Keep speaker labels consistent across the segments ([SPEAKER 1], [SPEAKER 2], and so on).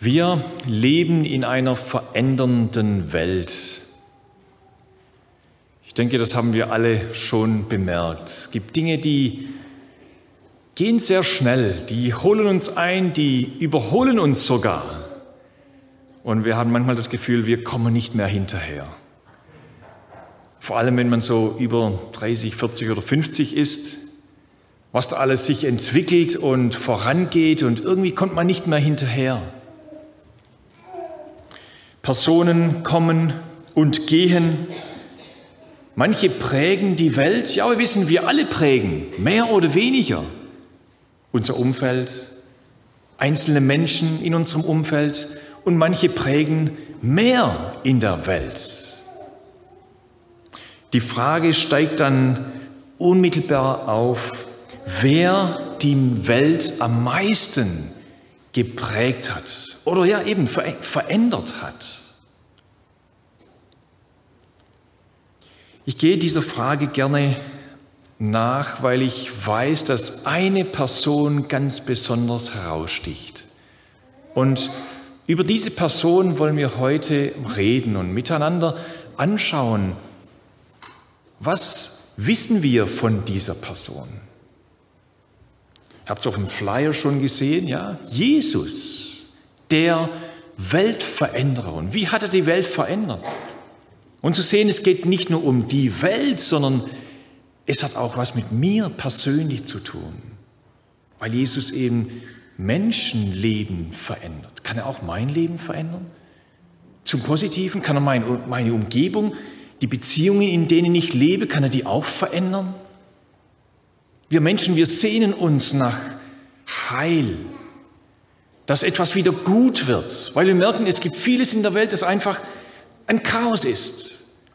[SPEAKER 1] Wir leben in einer verändernden Welt. Ich denke, das haben wir alle schon bemerkt. Es gibt Dinge, die gehen sehr schnell, die holen uns ein, die überholen uns sogar. Und wir haben manchmal das Gefühl, wir kommen nicht mehr hinterher. Vor allem, wenn man so über 30, 40 oder 50 ist, was da alles sich entwickelt und vorangeht und irgendwie kommt man nicht mehr hinterher. Personen kommen und gehen. Manche prägen die Welt. Ja, wir wissen, wir alle prägen, mehr oder weniger. Unser Umfeld, einzelne Menschen in unserem Umfeld und manche prägen mehr in der Welt. Die Frage steigt dann unmittelbar auf, wer die Welt am meisten geprägt hat oder ja eben verändert hat. Ich gehe dieser Frage gerne nach, weil ich weiß, dass eine Person ganz besonders heraussticht. Und über diese Person wollen wir heute reden und miteinander anschauen, was wissen wir von dieser Person? Ihr habt es auf dem Flyer schon gesehen, ja? Jesus, der Weltveränderer. Und wie hat er die Welt verändert? Und zu sehen, es geht nicht nur um die Welt, sondern es hat auch was mit mir persönlich zu tun. Weil Jesus eben Menschenleben verändert. Kann er auch mein Leben verändern? Zum Positiven? Kann er meine Umgebung, die Beziehungen, in denen ich lebe, kann er die auch verändern? Wir Menschen, wir sehnen uns nach Heil, dass etwas wieder gut wird, weil wir merken, es gibt vieles in der Welt, das einfach ein Chaos ist.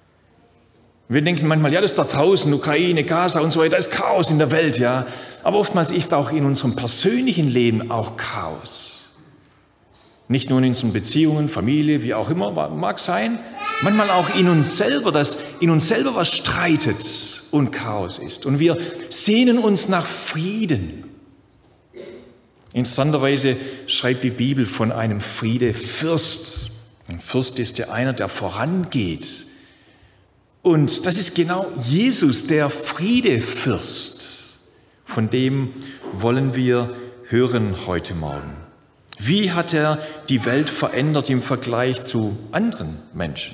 [SPEAKER 1] Wir denken manchmal, ja, das ist da draußen, Ukraine, Gaza und so weiter, da ist Chaos in der Welt, ja. Aber oftmals ist auch in unserem persönlichen Leben auch Chaos. Nicht nur in unseren Beziehungen, Familie, wie auch immer, mag sein. Manchmal auch in uns selber, dass in uns selber was streitet und Chaos ist. Und wir sehnen uns nach Frieden. Interessanterweise schreibt die Bibel von einem Friedefürst. Ein Fürst ist ja einer, der vorangeht. Und das ist genau Jesus, der Friedefürst. Von dem wollen wir hören heute Morgen. Wie hat er die Welt verändert im Vergleich zu anderen Menschen?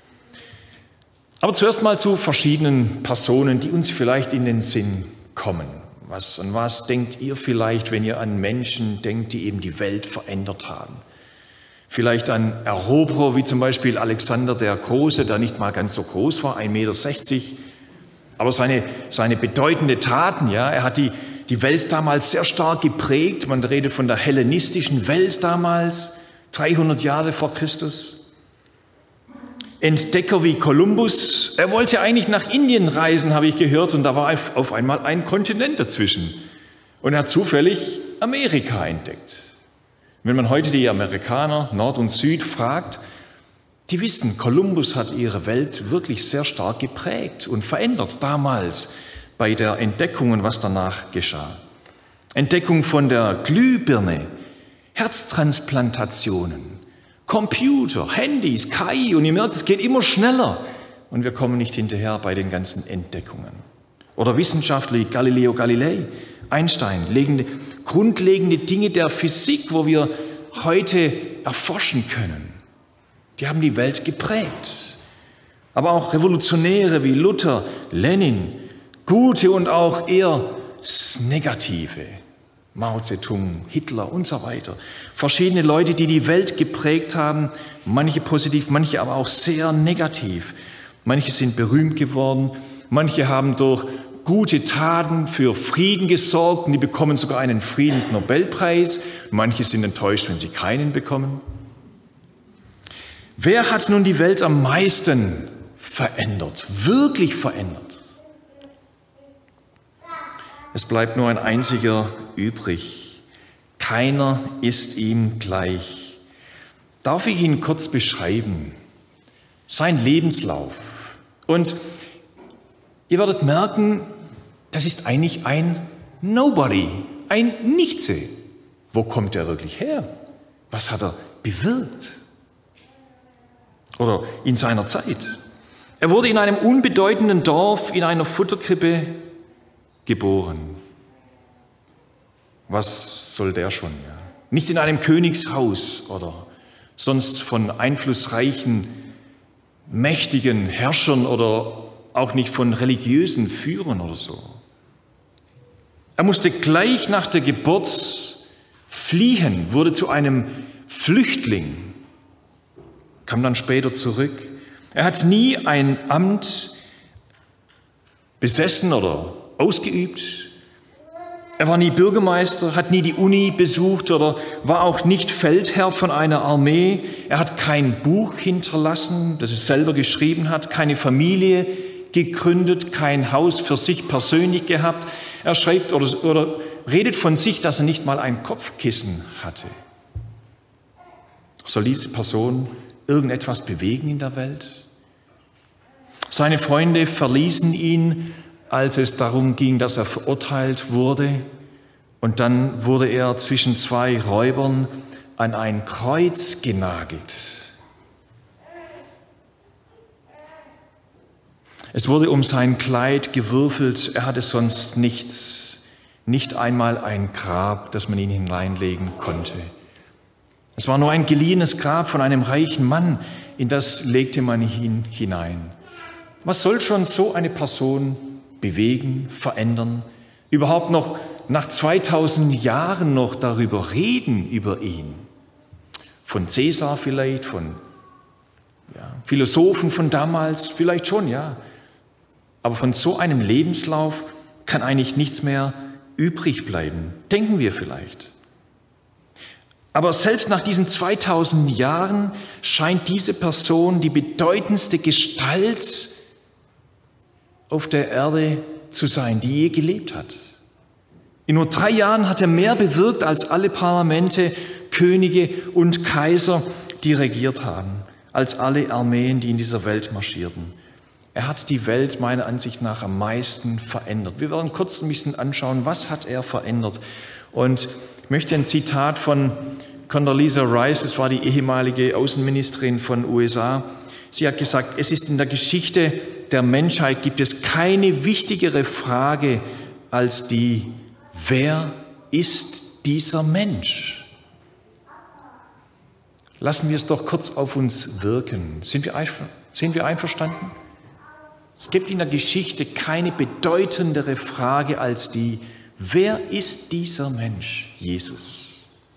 [SPEAKER 1] Aber zuerst mal zu verschiedenen Personen, die uns vielleicht in den Sinn kommen. An was denkt ihr vielleicht, wenn ihr an Menschen denkt, die eben die Welt verändert haben? Vielleicht an Eroberer, wie zum Beispiel Alexander der Große, der nicht mal ganz so groß war, 1,60 Meter. Aber seine bedeutende Taten, ja, er hat die Welt damals sehr stark geprägt. Man redet von der hellenistischen Welt damals, 300 Jahre vor Christus. Entdecker wie Kolumbus, er wollte eigentlich nach Indien reisen, habe ich gehört, und da war auf einmal ein Kontinent dazwischen. Und er hat zufällig Amerika entdeckt. Wenn man heute die Amerikaner, Nord und Süd, fragt, die wissen, Kolumbus hat ihre Welt wirklich sehr stark geprägt und verändert damals bei der Entdeckung und was danach geschah. Entdeckung von der Glühbirne, Herztransplantationen, Computer, Handys, KI, und ihr merkt, es geht immer schneller und wir kommen nicht hinterher bei den ganzen Entdeckungen. Oder Wissenschaftler wie Galileo Galilei, Einstein, grundlegende Dinge der Physik, wo wir heute erforschen können. Die haben die Welt geprägt. Aber auch Revolutionäre wie Luther, Lenin, gute und auch eher negative, Mao Zedong, Hitler und so weiter. Verschiedene Leute, die die Welt geprägt haben, manche positiv, manche aber auch sehr negativ. Manche sind berühmt geworden, manche haben durch gute Taten für Frieden gesorgt und die bekommen sogar einen Friedensnobelpreis. Manche sind enttäuscht, wenn sie keinen bekommen. Wer hat nun die Welt am meisten verändert, wirklich verändert? Es bleibt nur ein einziger übrig. Keiner ist ihm gleich. Darf ich ihn kurz beschreiben? Sein Lebenslauf. Und ihr werdet merken, das ist eigentlich ein Nobody, ein Nichtse. Wo kommt er wirklich her? Was hat er bewirkt? Oder in seiner Zeit? Er wurde in einem unbedeutenden Dorf in einer Futterkrippe geboren. Was soll der schon? Ja? Nicht in einem Königshaus oder sonst von einflussreichen, mächtigen Herrschern oder auch nicht von religiösen Führern oder so. Er musste gleich nach der Geburt fliehen, wurde zu einem Flüchtling, kam dann später zurück. Er hat nie ein Amt besessen oder ausgeübt. Er war nie Bürgermeister, hat nie die Uni besucht oder war auch nicht Feldherr von einer Armee. Er hat kein Buch hinterlassen, das er selber geschrieben hat, keine Familie gegründet, kein Haus für sich persönlich gehabt. Er schreibt oder redet von sich, dass er nicht mal ein Kopfkissen hatte. Soll diese Person irgendetwas bewegen in der Welt? Seine Freunde verließen ihn, als es darum ging, dass er verurteilt wurde. Und dann wurde er zwischen zwei Räubern an ein Kreuz genagelt. Es wurde um sein Kleid gewürfelt, er hatte sonst nichts, nicht einmal ein Grab, das man ihn hineinlegen konnte. Es war nur ein geliehenes Grab von einem reichen Mann, in das legte man ihn hinein. Was soll schon so eine Person bewegen, verändern, überhaupt noch nach 2000 Jahren noch darüber reden, über ihn? Von Cäsar vielleicht, von Philosophen von damals, vielleicht schon, ja. Aber von so einem Lebenslauf kann eigentlich nichts mehr übrig bleiben, denken wir vielleicht. Aber selbst nach diesen 2000 Jahren scheint diese Person die bedeutendste Gestalt auf der Erde zu sein, die je gelebt hat. In nur 3 Jahren hat er mehr bewirkt als alle Parlamente, Könige und Kaiser, die regiert haben, als alle Armeen, die in dieser Welt marschierten. Er hat die Welt meiner Ansicht nach am meisten verändert. Wir werden kurz ein bisschen anschauen, was hat er verändert. Und ich möchte ein Zitat von Condoleezza Rice, das war die ehemalige Außenministerin von USA. Sie hat gesagt, es ist in der Geschichte der Menschheit gibt es keine wichtigere Frage als die, wer ist dieser Mensch? Lassen wir es doch kurz auf uns wirken. Sind wir einverstanden? Es gibt in der Geschichte keine bedeutendere Frage als die, wer ist dieser Mensch, Jesus?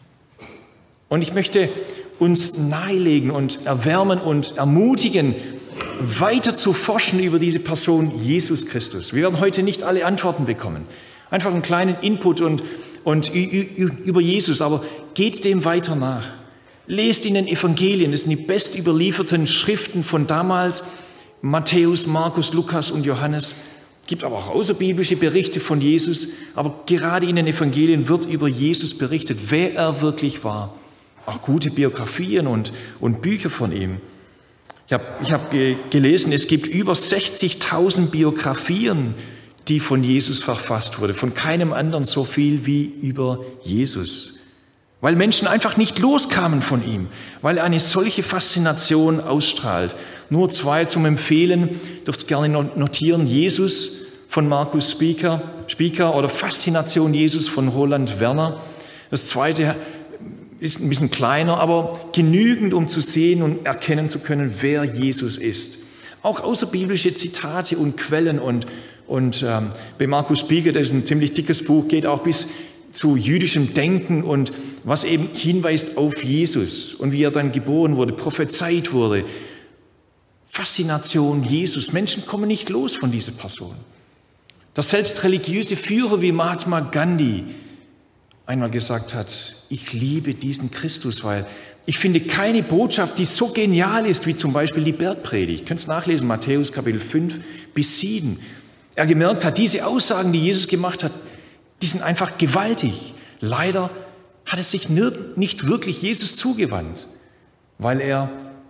[SPEAKER 1] Und ich möchte uns nahelegen und erwärmen und ermutigen, weiter zu forschen über diese Person Jesus Christus. Wir werden heute nicht alle Antworten bekommen. Einfach einen kleinen Input und über Jesus, aber geht dem weiter nach. Lest in den Evangelien, das sind die best überlieferten Schriften von damals, Matthäus, Markus, Lukas und Johannes. Es gibt aber auch außerbiblische Berichte von Jesus, aber gerade in den Evangelien wird über Jesus berichtet, wer er wirklich war. Auch gute Biografien und Bücher von ihm. Ich hab gelesen, es gibt über 60.000 Biografien, die von Jesus verfasst wurden. Von keinem anderen so viel wie über Jesus. Weil Menschen einfach nicht loskamen von ihm, weil er eine solche Faszination ausstrahlt. Nur 2 zum Empfehlen, dürft ihr gerne notieren. Jesus von Markus Spieker oder Faszination Jesus von Roland Werner. Das zweite ist ein bisschen kleiner, aber genügend, um zu sehen und erkennen zu können, wer Jesus ist. Auch außerbiblische Zitate und Quellen und bei Markus Spieker, das ist ein ziemlich dickes Buch, geht auch bis zu jüdischem Denken und was eben hinweist auf Jesus und wie er dann geboren wurde, prophezeit wurde. Faszination Jesus. Menschen kommen nicht los von dieser Person. Dass selbst religiöse Führer wie Mahatma Gandhi einmal gesagt hat, ich liebe diesen Christus, weil ich finde keine Botschaft, die so genial ist, wie zum Beispiel die Bergpredigt. Ihr könnt es nachlesen, Matthäus Kapitel 5 bis 7. Er gemerkt hat, diese Aussagen, die Jesus gemacht hat, die sind einfach gewaltig. Leider hat es sich nicht wirklich Jesus zugewandt, weil er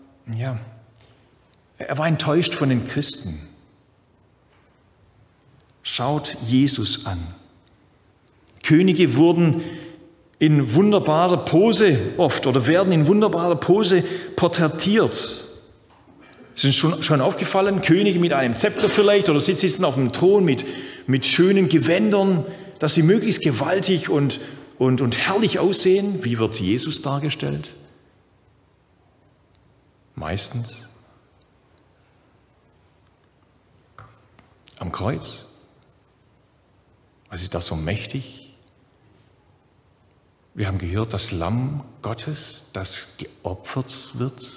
[SPEAKER 1] war enttäuscht von den Christen. Schaut Jesus an. Könige wurden in wunderbarer Pose oft oder werden in wunderbarer Pose porträtiert. Ist Ihnen schon aufgefallen, Könige mit einem Zepter vielleicht oder sie sitzen auf dem Thron mit schönen Gewändern, dass sie möglichst gewaltig und herrlich aussehen. Wie wird Jesus dargestellt? Meistens am Kreuz. Was ist das so mächtig? Wir haben gehört, das Lamm Gottes, das geopfert wird.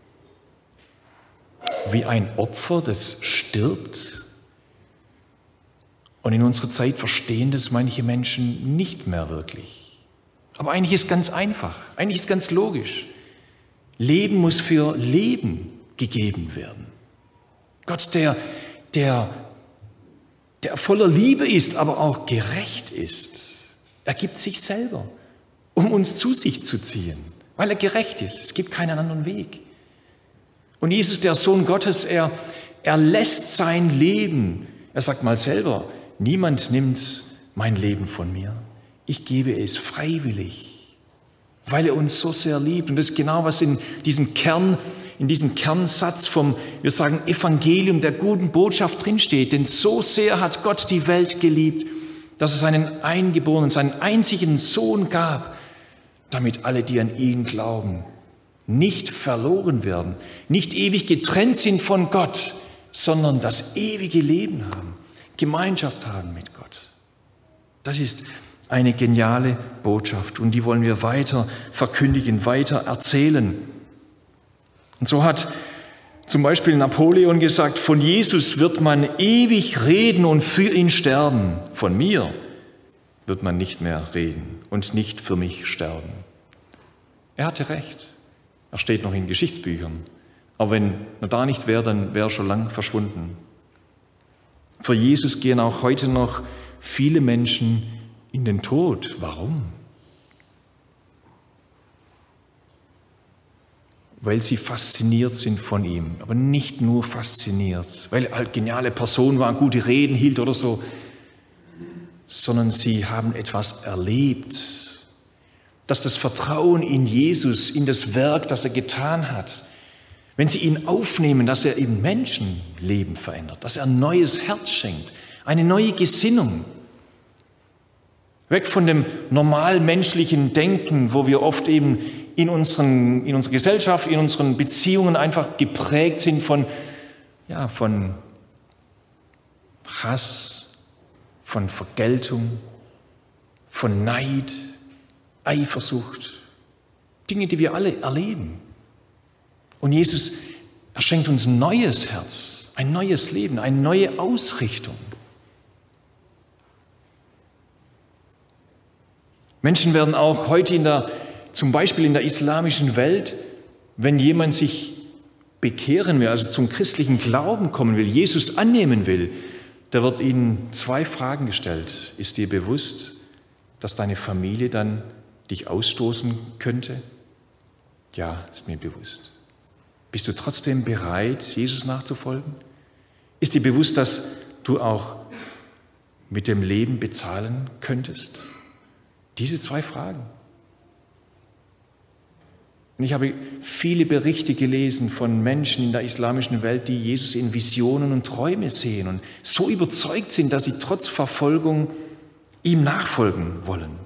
[SPEAKER 1] Wie ein Opfer, das stirbt. Und in unserer Zeit verstehen das manche Menschen nicht mehr wirklich. Aber eigentlich ist es ganz einfach, eigentlich ist es ganz logisch. Leben muss für Leben gegeben werden. Gott, der voller Liebe ist, aber auch gerecht ist, er gibt sich selber, um uns zu sich zu ziehen, weil er gerecht ist. Es gibt keinen anderen Weg. Und Jesus, der Sohn Gottes, er lässt sein Leben. Er sagt mal selber, niemand nimmt mein Leben von mir. Ich gebe es freiwillig, weil er uns so sehr liebt. Und das ist genau, was in diesem Kernsatz vom, wir sagen, Evangelium der guten Botschaft drinsteht. Denn so sehr hat Gott die Welt geliebt, dass es seinen Eingeborenen, seinen einzigen Sohn gab, damit alle, die an ihn glauben, nicht verloren werden, nicht ewig getrennt sind von Gott, sondern das ewige Leben haben, Gemeinschaft haben mit Gott. Das ist eine geniale Botschaft und die wollen wir weiter verkündigen, weiter erzählen. Und so hat zum Beispiel Napoleon gesagt, von Jesus wird man ewig reden und für ihn sterben. Von mir wird man nicht mehr reden und nicht für mich sterben. Er hatte recht. Er steht noch in Geschichtsbüchern. Aber wenn er da nicht wäre, dann wäre er schon lang verschwunden. Für Jesus gehen auch heute noch viele Menschen in den Tod. Warum? Weil sie fasziniert sind von ihm. Aber nicht nur fasziniert, weil er halt geniale Person war, gute Reden hielt oder so, sondern sie haben etwas erlebt, dass das Vertrauen in Jesus, in das Werk, das er getan hat, wenn sie ihn aufnehmen, dass er im Menschenleben verändert, dass er ein neues Herz schenkt, eine neue Gesinnung. Weg von dem normal menschlichen Denken, wo wir oft eben in unserer Gesellschaft, in unseren Beziehungen einfach geprägt sind von Hass, von Vergeltung, von Neid, Eifersucht, Dinge, die wir alle erleben. Und Jesus, er schenkt uns ein neues Herz, ein neues Leben, eine neue Ausrichtung. Menschen werden auch heute zum Beispiel in der islamischen Welt, wenn jemand sich bekehren will, also zum christlichen Glauben kommen will, Jesus annehmen will, da wird ihnen 2 Fragen gestellt. Ist dir bewusst, dass deine Familie dann dich ausstoßen könnte? Ja, ist mir bewusst. Bist du trotzdem bereit, Jesus nachzufolgen? Ist dir bewusst, dass du auch mit dem Leben bezahlen könntest? Diese 2 Fragen. Und ich habe viele Berichte gelesen von Menschen in der islamischen Welt, die Jesus in Visionen und Träume sehen und so überzeugt sind, dass sie trotz Verfolgung ihm nachfolgen wollen.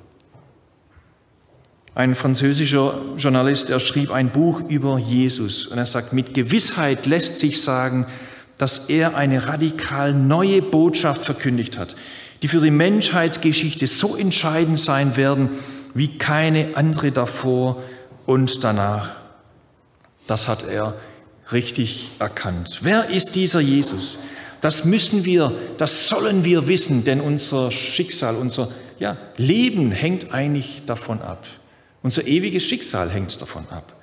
[SPEAKER 1] Ein französischer Journalist, er schrieb ein Buch über Jesus und er sagt, mit Gewissheit lässt sich sagen, dass er eine radikal neue Botschaft verkündigt hat, die für die Menschheitsgeschichte so entscheidend sein werden, wie keine andere davor und danach. Das hat er richtig erkannt. Wer ist dieser Jesus? Das sollen wir wissen, denn unser Schicksal, unser Leben hängt eigentlich davon ab. Unser ewiges Schicksal hängt davon ab.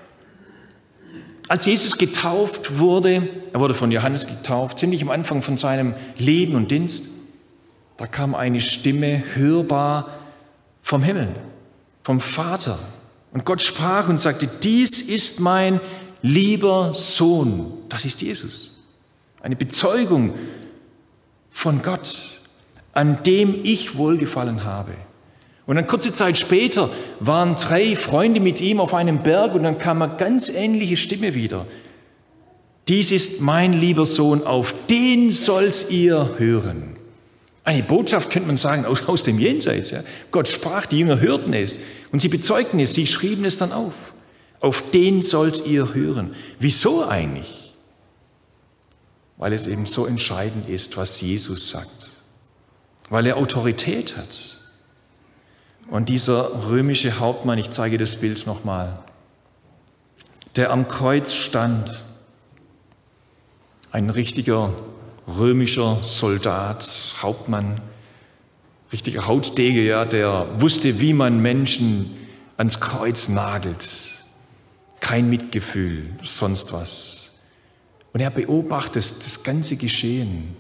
[SPEAKER 1] Als Jesus getauft wurde, er wurde von Johannes getauft, ziemlich am Anfang von seinem Leben und Dienst, da kam eine Stimme hörbar vom Himmel, vom Vater. Und Gott sprach und sagte, dies ist mein lieber Sohn. Das ist Jesus. Eine Bezeugung von Gott, an dem ich wohlgefallen habe. Und dann kurze Zeit später waren 3 Freunde mit ihm auf einem Berg und dann kam eine ganz ähnliche Stimme wieder. Dies ist mein lieber Sohn, auf den sollt ihr hören. Eine Botschaft, könnte man sagen, aus dem Jenseits. Ja. Gott sprach, die Jünger hörten es und sie bezeugten es, sie schrieben es dann auf. Auf den sollt ihr hören. Wieso eigentlich? Weil es eben so entscheidend ist, was Jesus sagt. Weil er Autorität hat. Und dieser römische Hauptmann, ich zeige das Bild nochmal, der am Kreuz stand, ein richtiger römischer Soldat, Hauptmann, richtiger Hautdege, ja, der wusste, wie man Menschen ans Kreuz nagelt. Kein Mitgefühl, sonst was. Und er beobachtet das ganze Geschehen.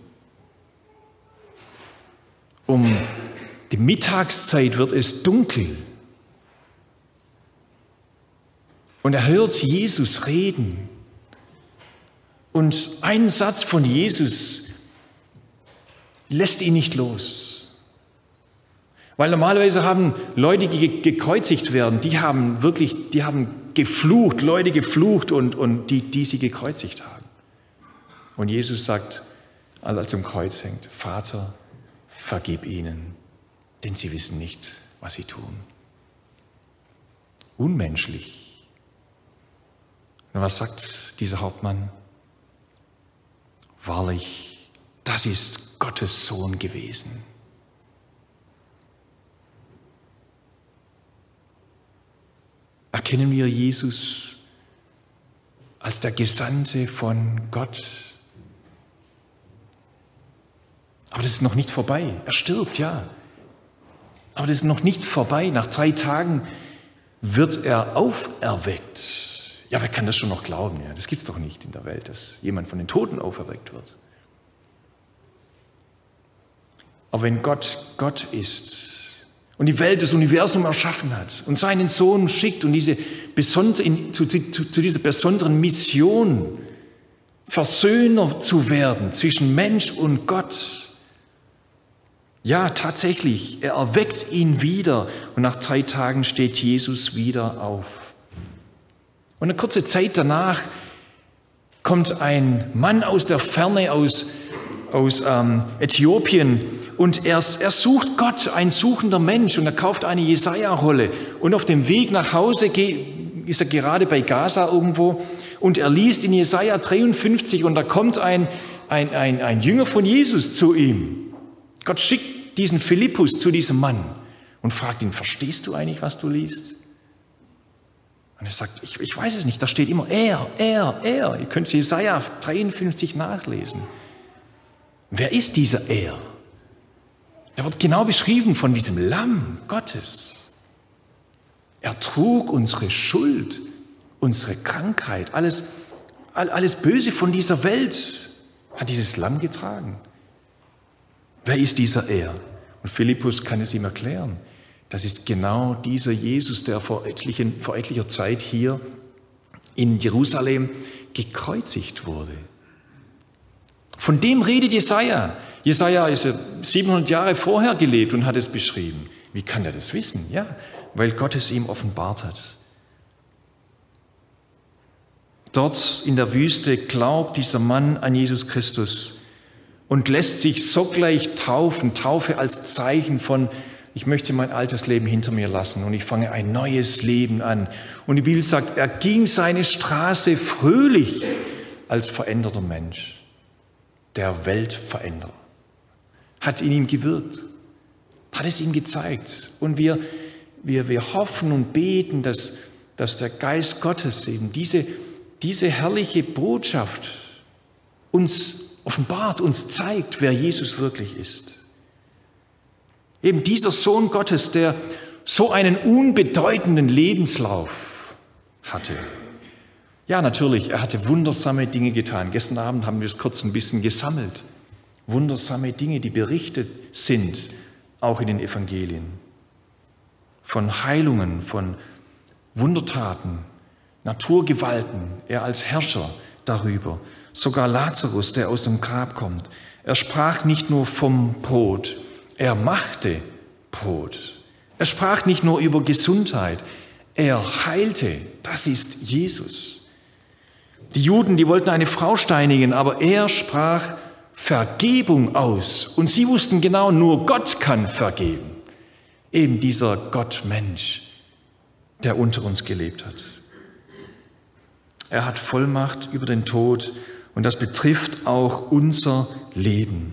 [SPEAKER 1] Um die Mittagszeit wird es dunkel. Und er hört Jesus reden. Und ein Satz von Jesus lässt ihn nicht los. Weil normalerweise haben Leute, die gekreuzigt werden, die haben geflucht, Leute geflucht und die sie gekreuzigt haben. Und Jesus sagt, als er zum Kreuz hängt, Vater, vergib ihnen, denn sie wissen nicht, was sie tun. Unmenschlich. Und was sagt dieser Hauptmann? Wahrlich, das ist Gottes Sohn gewesen. Erkennen wir Jesus als der Gesandte von Gott? Aber das ist noch nicht vorbei. Er stirbt, ja. Aber das ist noch nicht vorbei. Nach 3 Tagen wird er auferweckt. Ja, wer kann das schon noch glauben? Ja, das gibt es doch nicht in der Welt, dass jemand von den Toten auferweckt wird. Aber wenn Gott Gott ist und die Welt, das Universum erschaffen hat und seinen Sohn schickt und zu dieser besonderen Mission, Versöhner zu werden zwischen Mensch und Gott, ja, tatsächlich, er erweckt ihn wieder und nach 3 Tagen steht Jesus wieder auf. Und eine kurze Zeit danach kommt ein Mann aus der Ferne, aus Äthiopien, und er sucht Gott, ein suchender Mensch, und er kauft eine Jesaja-Rolle. Und auf dem Weg nach Hause ist er gerade bei Gaza irgendwo und er liest in Jesaja 53 und da kommt ein Jünger von Jesus zu ihm. Gott schickt diesen Philippus zu diesem Mann und fragt ihn, verstehst du eigentlich, was du liest? Und er sagt, ich weiß es nicht, da steht immer er. Ihr könnt Jesaja 53 nachlesen. Wer ist dieser er? Der wird genau beschrieben von diesem Lamm Gottes. Er trug unsere Schuld, unsere Krankheit, alles Böse von dieser Welt hat dieses Lamm getragen. Wer ist dieser er? Und Philippus kann es ihm erklären. Das ist genau dieser Jesus, der vor etlicher Zeit hier in Jerusalem gekreuzigt wurde. Von dem redet Jesaja. Jesaja ist 700 Jahre vorher gelebt und hat es beschrieben. Wie kann er das wissen? Ja, weil Gott es ihm offenbart hat. Dort in der Wüste glaubt dieser Mann an Jesus Christus und lässt sich sogleich taufen. Taufe als Zeichen von, ich möchte mein altes Leben hinter mir lassen und ich fange ein neues Leben an. Und die Bibel sagt, er ging seine Straße fröhlich als veränderter Mensch. Der Weltveränderer hat in ihm gewirkt, hat es ihm gezeigt. Und wir hoffen und beten, dass der Geist Gottes eben diese herrliche Botschaft uns offenbart, uns zeigt, wer Jesus wirklich ist. Eben dieser Sohn Gottes, der so einen unbedeutenden Lebenslauf hatte. Ja, natürlich, er hatte wundersame Dinge getan. Gestern Abend haben wir es kurz ein bisschen gesammelt. Wundersame Dinge, die berichtet sind, auch in den Evangelien. Von Heilungen, von Wundertaten, Naturgewalten, er als Herrscher darüber. Sogar Lazarus, der aus dem Grab kommt. Er sprach nicht nur vom Brot, er machte Brot. Er sprach nicht nur über Gesundheit, er heilte. Das ist Jesus. Die Juden, die wollten eine Frau steinigen, aber er sprach Vergebung aus. Und sie wussten genau, nur Gott kann vergeben. Eben dieser Gott-Mensch, der unter uns gelebt hat. Er hat Vollmacht über den Tod und das betrifft auch unser Leben.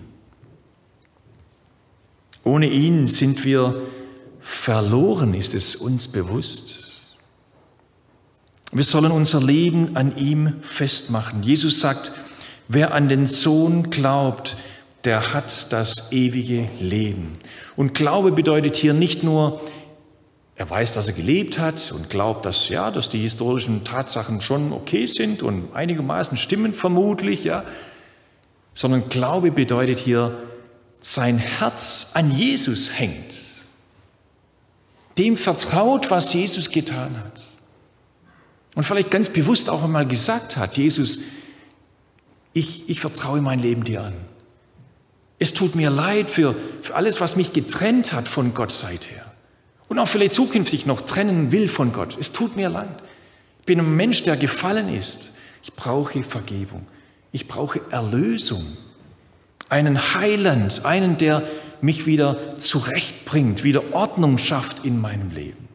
[SPEAKER 1] Ohne ihn sind wir verloren, ist es uns bewusst. Wir sollen unser Leben an ihm festmachen. Jesus sagt, wer an den Sohn glaubt, der hat das ewige Leben. Und Glaube bedeutet hier nicht nur, er weiß, dass er gelebt hat und glaubt, dass die historischen Tatsachen schon okay sind und einigermaßen stimmen vermutlich, ja. Sondern Glaube bedeutet hier, sein Herz an Jesus hängt. Dem vertraut, was Jesus getan hat. Und vielleicht ganz bewusst auch einmal gesagt hat, Jesus, ich vertraue mein Leben dir an. Es tut mir leid für alles, was mich getrennt hat von Gott seither. Und auch vielleicht zukünftig noch trennen will von Gott. Es tut mir leid. Ich bin ein Mensch, der gefallen ist. Ich brauche Vergebung. Ich brauche Erlösung. Einen Heiland, einen, der mich wieder zurechtbringt, wieder Ordnung schafft in meinem Leben.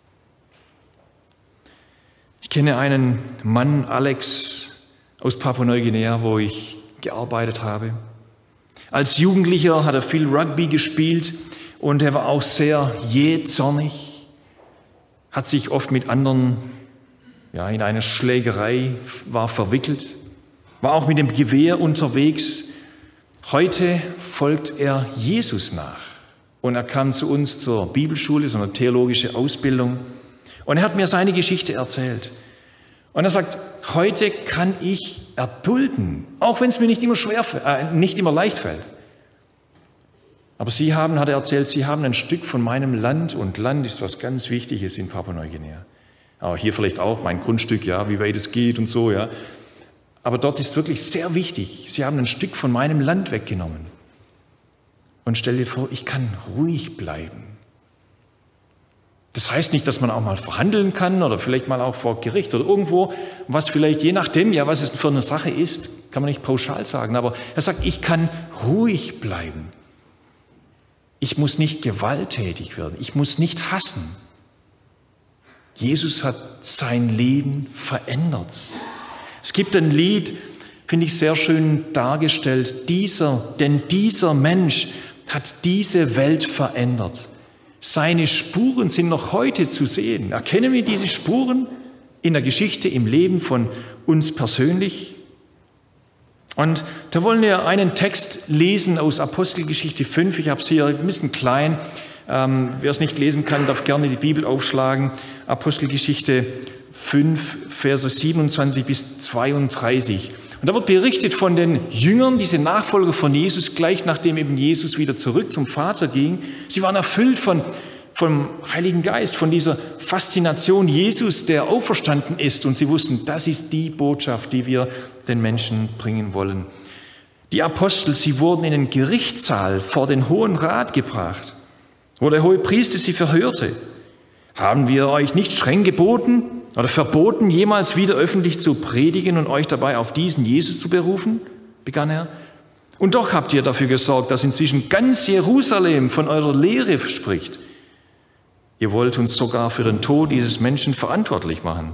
[SPEAKER 1] Ich kenne einen Mann, Alex, aus Papua-Neuguinea, wo ich gearbeitet habe. Als Jugendlicher hat er viel Rugby gespielt und er war auch sehr jähzornig, hat sich oft mit anderen in eine Schlägerei war verwickelt, war auch mit dem Gewehr unterwegs. Heute folgt er Jesus nach und er kam zu uns zur Bibelschule, so eine theologische Ausbildung und er hat mir seine Geschichte erzählt. Und er sagt, heute kann ich erdulden, auch wenn es mir nicht immer leicht fällt. Aber hat er erzählt, Sie haben ein Stück von meinem Land und Land ist was ganz Wichtiges in Papua-Neuguinea. Aber hier vielleicht auch mein Grundstück, ja, wie weit es geht und so, ja. Aber dort ist wirklich sehr wichtig, Sie haben ein Stück von meinem Land weggenommen. Und stell dir vor, ich kann ruhig bleiben. Das heißt nicht, dass man auch mal verhandeln kann oder vielleicht mal auch vor Gericht oder irgendwo, was vielleicht je nachdem, ja, was es für eine Sache ist, kann man nicht pauschal sagen. Aber er sagt, ich kann ruhig bleiben. Ich muss nicht gewalttätig werden. Ich muss nicht hassen. Jesus hat sein Leben verändert. Es gibt ein Lied, finde ich sehr schön dargestellt. Denn dieser Mensch hat diese Welt verändert. Seine Spuren sind noch heute zu sehen. Erkennen wir diese Spuren in der Geschichte, im Leben von uns persönlich? Und da wollen wir einen Text lesen aus Apostelgeschichte 5. Ich habe es hier ein bisschen klein. Wer es nicht lesen kann, darf gerne die Bibel aufschlagen. Apostelgeschichte 5, Verse 27 bis 32. Und da wird berichtet von den Jüngern, diese Nachfolger von Jesus, gleich nachdem eben Jesus wieder zurück zum Vater ging. Sie waren erfüllt vom Heiligen Geist, von dieser Faszination Jesus, der auferstanden ist. Und sie wussten, das ist die Botschaft, die wir den Menschen bringen wollen. Die Apostel, sie wurden in den Gerichtssaal vor den Hohen Rat gebracht, wo der Hohepriester sie verhörte. Haben wir euch nicht streng geboten oder verboten, jemals wieder öffentlich zu predigen und euch dabei auf diesen Jesus zu berufen? Begann er. Und doch habt ihr dafür gesorgt, dass inzwischen ganz Jerusalem von eurer Lehre spricht. Ihr wollt uns sogar für den Tod dieses Menschen verantwortlich machen.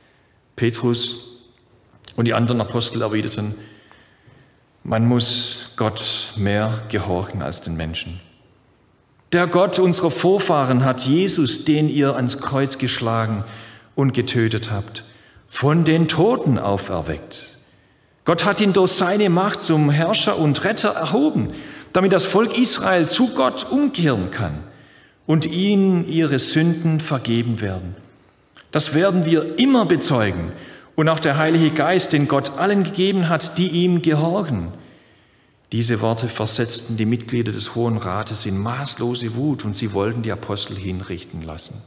[SPEAKER 1] Petrus und die anderen Apostel erwiderten, man muss Gott mehr gehorchen als den Menschen. Der Gott unserer Vorfahren hat Jesus, den ihr ans Kreuz geschlagen und getötet habt, von den Toten auferweckt. Gott hat ihn durch seine Macht zum Herrscher und Retter erhoben, damit das Volk Israel zu Gott umkehren kann und ihnen ihre Sünden vergeben werden. Das werden wir immer bezeugen und auch der Heilige Geist, den Gott allen gegeben hat, die ihm gehorchen. Diese Worte versetzten die Mitglieder des Hohen Rates in maßlose Wut und sie wollten die Apostel hinrichten lassen.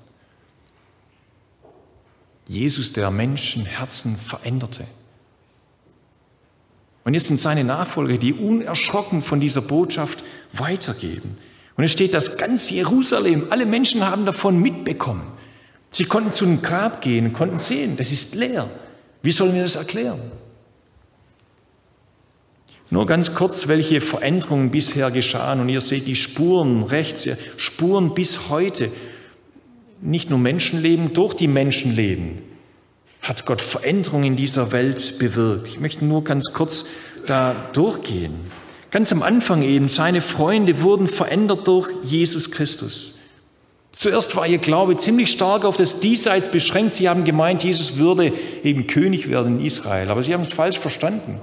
[SPEAKER 1] Jesus, der Menschenherzen veränderte. Und jetzt sind seine Nachfolger, die unerschrocken von dieser Botschaft weitergeben. Und es steht, dass ganz Jerusalem, alle Menschen haben davon mitbekommen. Sie konnten zu einem Grab gehen, konnten sehen, das ist leer. Wie sollen wir das erklären? Nur ganz kurz, welche Veränderungen bisher geschahen. Und ihr seht die Spuren rechts, Spuren bis heute. Nicht nur Menschenleben, durch die Menschenleben hat Gott Veränderungen in dieser Welt bewirkt. Ich möchte nur ganz kurz da durchgehen. Ganz am Anfang eben, seine Freunde wurden verändert durch Jesus Christus. Zuerst war ihr Glaube ziemlich stark auf das Diesseits beschränkt. Sie haben gemeint, Jesus würde eben König werden in Israel. Aber sie haben es falsch verstanden.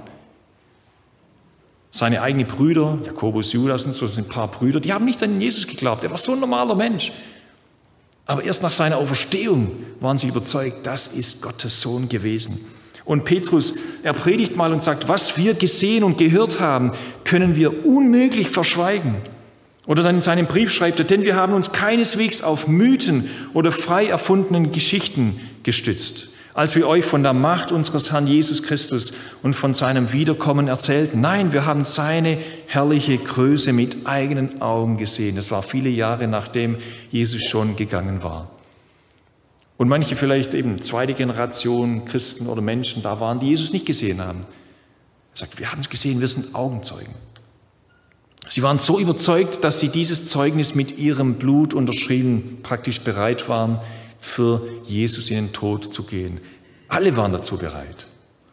[SPEAKER 1] Seine eigenen Brüder, Jakobus, Judas und so sind ein paar Brüder, die haben nicht an Jesus geglaubt. Er war so ein normaler Mensch. Aber erst nach seiner Auferstehung waren sie überzeugt, das ist Gottes Sohn gewesen. Und Petrus, er predigt mal und sagt, was wir gesehen und gehört haben, können wir unmöglich verschweigen. Oder dann in seinem Brief schreibt er, denn wir haben uns keineswegs auf Mythen oder frei erfundenen Geschichten gestützt, als wir euch von der Macht unseres Herrn Jesus Christus und von seinem Wiederkommen erzählten. Nein, wir haben seine herrliche Größe mit eigenen Augen gesehen. Das war viele Jahre, nachdem Jesus schon gegangen war. Und manche vielleicht eben zweite Generation Christen oder Menschen da waren, die Jesus nicht gesehen haben. Er sagt, wir haben es gesehen, wir sind Augenzeugen. Sie waren so überzeugt, dass sie dieses Zeugnis mit ihrem Blut unterschrieben, praktisch bereit waren, für Jesus in den Tod zu gehen. Alle waren dazu bereit.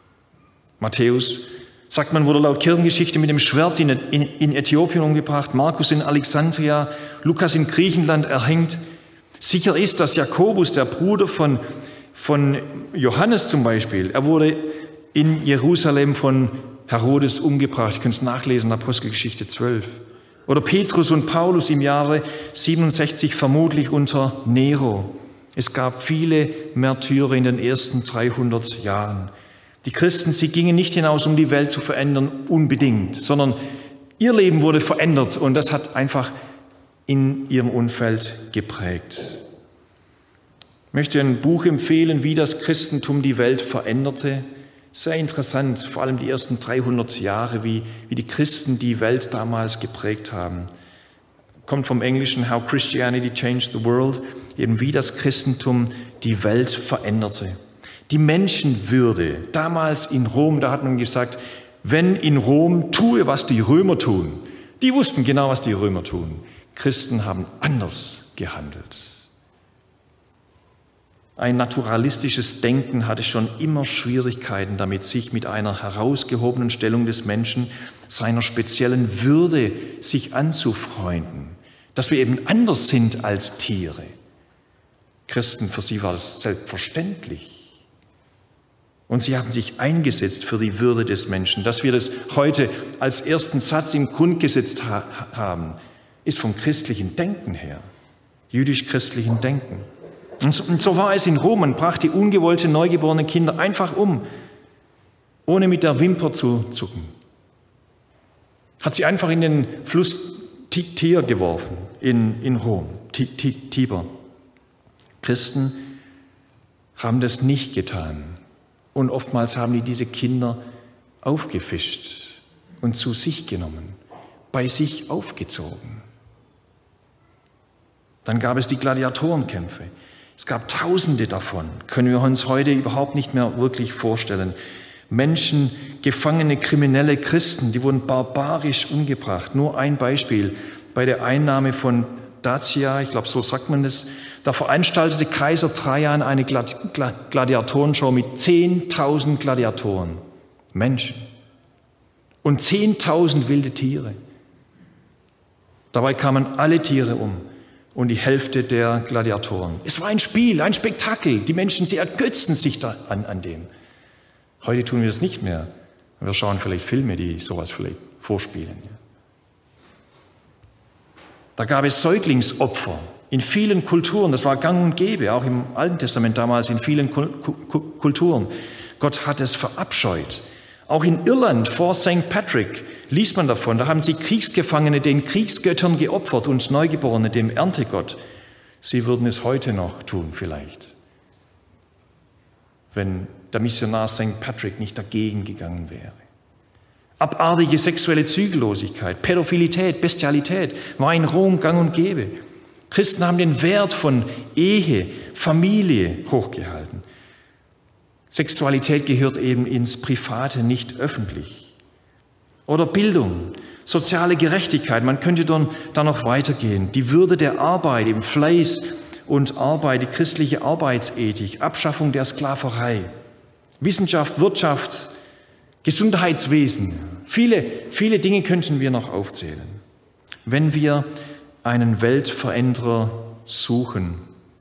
[SPEAKER 1] Matthäus, sagt man, wurde laut Kirchengeschichte mit dem Schwert in Äthiopien umgebracht, Markus in Alexandria, Lukas in Griechenland erhängt. Sicher ist, dass Jakobus, der Bruder von Johannes zum Beispiel, er wurde in Jerusalem von Herodes umgebracht. Ihr könnt es nachlesen, Apostelgeschichte 12. Oder Petrus und Paulus im Jahre 67 vermutlich unter Nero. Es gab viele Märtyrer in den ersten 300 Jahren. Die Christen, sie gingen nicht hinaus, um die Welt zu verändern, unbedingt, sondern ihr Leben wurde verändert und das hat einfach in ihrem Umfeld geprägt. Ich möchte ein Buch empfehlen, wie das Christentum die Welt veränderte. Sehr interessant, vor allem die ersten 300 Jahre, wie die Christen die Welt damals geprägt haben. Kommt vom Englischen How Christianity Changed the World, eben wie das Christentum die Welt veränderte. Die Menschenwürde, damals in Rom, da hat man gesagt, wenn in Rom, tue, was die Römer tun. Die wussten genau, was die Römer tun. Christen haben anders gehandelt. Ein naturalistisches Denken hatte schon immer Schwierigkeiten damit, sich mit einer herausgehobenen Stellung des Menschen, seiner speziellen Würde, sich anzufreunden. Dass wir eben anders sind als Tiere. Christen, für sie war das selbstverständlich. Und sie haben sich eingesetzt für die Würde des Menschen. Dass wir das heute als ersten Satz im Grundgesetz haben, ist vom christlichen Denken her, jüdisch-christlichen Denken. Und so war es in Rom. Man brachte ungewollte, neugeborene Kinder einfach um, ohne mit der Wimper zu zucken. Hat sie einfach in den Fluss Tiber geworfen, in Rom, Tiber. Christen haben das nicht getan. Und oftmals haben die diese Kinder aufgefischt und zu sich genommen, bei sich aufgezogen. Dann gab es die Gladiatorenkämpfe. Es gab Tausende davon, können wir uns heute überhaupt nicht mehr wirklich vorstellen. Menschen, Gefangene, kriminelle Christen, die wurden barbarisch umgebracht. Nur ein Beispiel, bei der Einnahme von Dacia, ich glaube, so sagt man das, da veranstaltete Kaiser Trajan eine Gladiatorenshow mit 10.000 Gladiatoren, Menschen und 10.000 wilde Tiere. Dabei kamen alle Tiere um. Und die Hälfte der Gladiatoren. Es war ein Spiel, ein Spektakel. Die Menschen, sie ergötzen sich da an dem. Heute tun wir das nicht mehr. Wir schauen vielleicht Filme, die sowas vielleicht vorspielen. Da gab es Säuglingsopfer in vielen Kulturen. Das war gang und gäbe, auch im Alten Testament damals in vielen Kulturen. Gott hat es verabscheut. Auch in Irland vor St. Patrick liest man davon. Da haben sie Kriegsgefangene den Kriegsgöttern geopfert und Neugeborene dem Erntegott. Sie würden es heute noch tun vielleicht, wenn der Missionar St. Patrick nicht dagegen gegangen wäre. Abartige sexuelle Zügellosigkeit, Pädophilität, Bestialität war in Rom gang und gäbe. Christen haben den Wert von Ehe, Familie hochgehalten. Sexualität gehört eben ins Private, nicht öffentlich. Oder Bildung, soziale Gerechtigkeit, man könnte dann noch weitergehen. Die Würde der Arbeit, im Fleiß und Arbeit, die christliche Arbeitsethik, Abschaffung der Sklaverei, Wissenschaft, Wirtschaft, Gesundheitswesen. Viele Dinge könnten wir noch aufzählen. Wenn wir einen Weltveränderer suchen,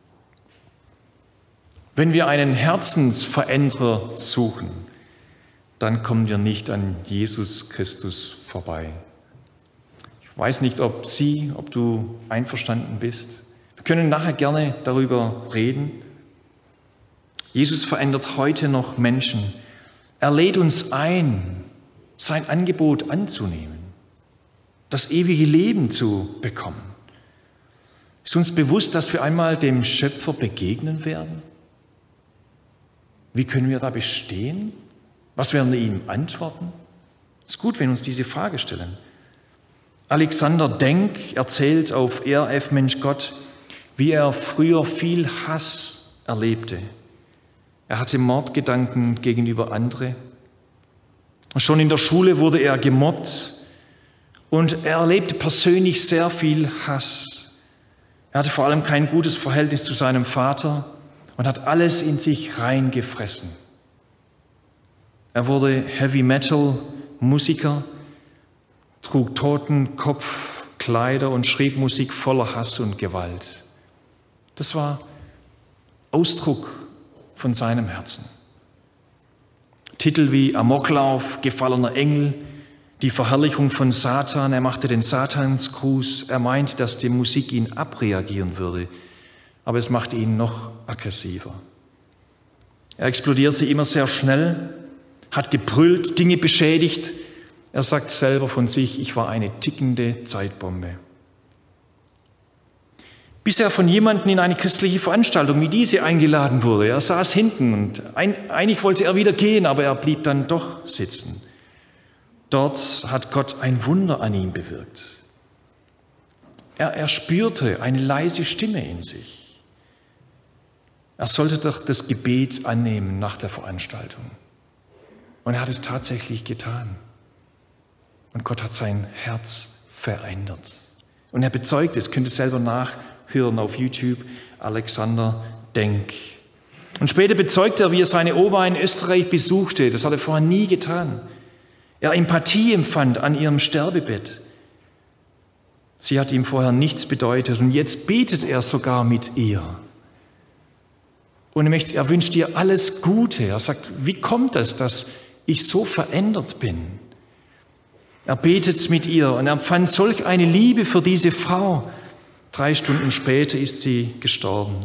[SPEAKER 1] wenn wir einen Herzensveränderer suchen, dann kommen wir nicht an Jesus Christus vorbei. Ich weiß nicht, ob du einverstanden bist. Wir können nachher gerne darüber reden. Jesus verändert heute noch Menschen. Er lädt uns ein, sein Angebot anzunehmen, das ewige Leben zu bekommen. Ist uns bewusst, dass wir einmal dem Schöpfer begegnen werden? Wie können wir da bestehen? Was werden wir ihm antworten? Es ist gut, wenn wir uns diese Frage stellen. Alexander Denk erzählt auf ERF Mensch Gott, wie er früher viel Hass erlebte. Er hatte Mordgedanken gegenüber anderen. Schon in der Schule wurde er gemobbt und er erlebte persönlich sehr viel Hass. Er hatte vor allem kein gutes Verhältnis zu seinem Vater und hat alles in sich reingefressen. Er wurde Heavy-Metal-Musiker, trug Totenkopfkleider und schrieb Musik voller Hass und Gewalt. Das war Ausdruck von seinem Herzen. Titel wie Amoklauf, gefallener Engel, die Verherrlichung von Satan, er machte den Satansgruß, er meint, dass die Musik ihn abreagieren würde, aber es macht ihn noch aggressiver. Er explodierte immer sehr schnell, hat gebrüllt, Dinge beschädigt. Er sagt selber von sich, ich war eine tickende Zeitbombe. Bis er von jemandem in eine christliche Veranstaltung wie diese eingeladen wurde. Er saß hinten und eigentlich wollte er wieder gehen, aber er blieb dann doch sitzen. Dort hat Gott ein Wunder an ihm bewirkt. Er spürte eine leise Stimme in sich. Er sollte doch das Gebet annehmen nach der Veranstaltung. Und er hat es tatsächlich getan. Und Gott hat sein Herz verändert. Und er bezeugt es, könnt ihr selber nachhören auf YouTube, Alexander Denk. Und später bezeugt er, wie er seine Oma in Österreich besuchte. Das hat er vorher nie getan. Er Empathie empfand an ihrem Sterbebett. Sie hat ihm vorher nichts bedeutet und jetzt betet er sogar mit ihr. Und er wünscht ihr alles Gute. Er sagt, wie kommt es, dass ich so verändert bin? Er betet mit ihr und er empfand solch eine Liebe für diese Frau. 3 Stunden später ist sie gestorben.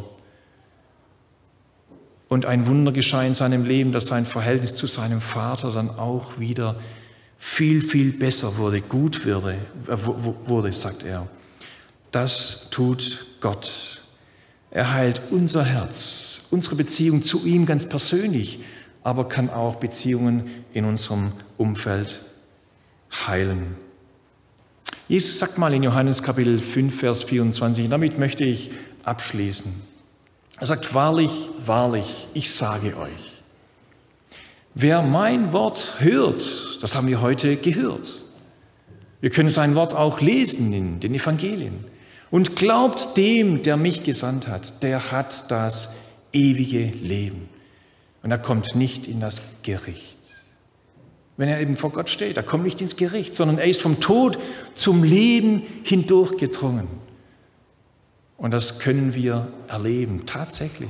[SPEAKER 1] Und ein Wunder geschah in seinem Leben, dass sein Verhältnis zu seinem Vater dann auch wieder viel, viel besser wurde, gut wurde, sagt er. Das tut Gott. Er heilt unser Herz, unsere Beziehung zu ihm ganz persönlich, aber kann auch Beziehungen in unserem Umfeld heilen. Jesus sagt mal in Johannes Kapitel 5, Vers 24, damit möchte ich abschließen. Er sagt, wahrlich, wahrlich, ich sage euch, wer mein Wort hört, das haben wir heute gehört. Wir können sein Wort auch lesen in den Evangelien. Und glaubt dem, der mich gesandt hat, der hat das ewige Leben. Und er kommt nicht in das Gericht. Wenn er eben vor Gott steht, er kommt nicht ins Gericht, sondern er ist vom Tod zum Leben hindurchgedrungen. Und das können wir erleben, tatsächlich.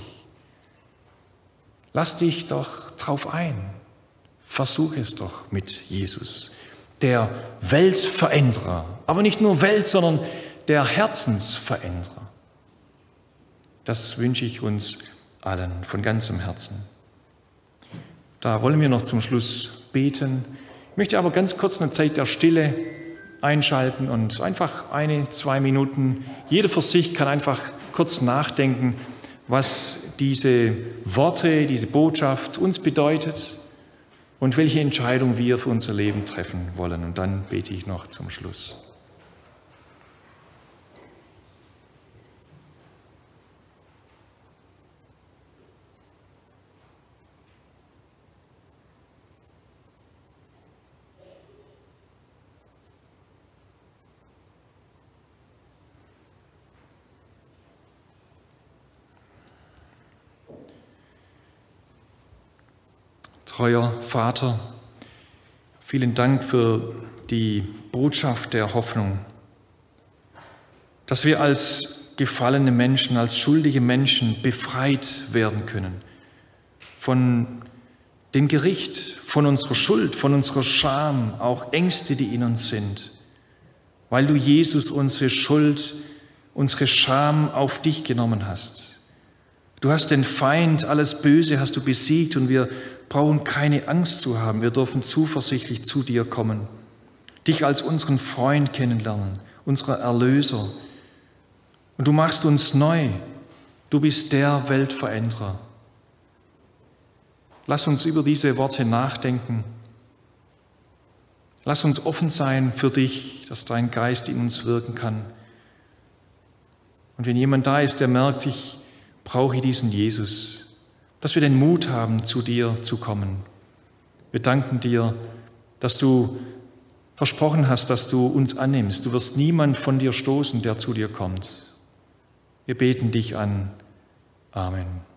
[SPEAKER 1] Lass dich doch drauf ein. Versuch es doch mit Jesus, der Weltveränderer. Aber nicht nur Welt, sondern der Herzensveränderer. Das wünsche ich uns allen von ganzem Herzen. Da wollen wir noch zum Schluss beten. Ich möchte aber ganz kurz eine Zeit der Stille einschalten und einfach 1-2 Minuten, jeder für sich kann einfach kurz nachdenken, was diese Worte, diese Botschaft uns bedeutet und welche Entscheidung wir für unser Leben treffen wollen. Und dann bete ich noch zum Schluss. Treuer Vater, vielen Dank für die Botschaft der Hoffnung, dass wir als gefallene Menschen, als schuldige Menschen befreit werden können von dem Gericht, von unserer Schuld, von unserer Scham, auch Ängste, die in uns sind, weil du, Jesus, unsere Schuld, unsere Scham auf dich genommen hast. Du hast den Feind, alles Böse hast du besiegt und wir brauchen keine Angst zu haben. Wir dürfen zuversichtlich zu dir kommen, dich als unseren Freund kennenlernen, unseren Erlöser. Und du machst uns neu. Du bist der Weltveränderer. Lass uns über diese Worte nachdenken. Lass uns offen sein für dich, dass dein Geist in uns wirken kann. Und wenn jemand da ist, der merkt, ich brauche diesen Jesus, dass wir den Mut haben, zu dir zu kommen. Wir danken dir, dass du versprochen hast, dass du uns annimmst. Du wirst niemand von dir stoßen, der zu dir kommt. Wir beten dich an. Amen.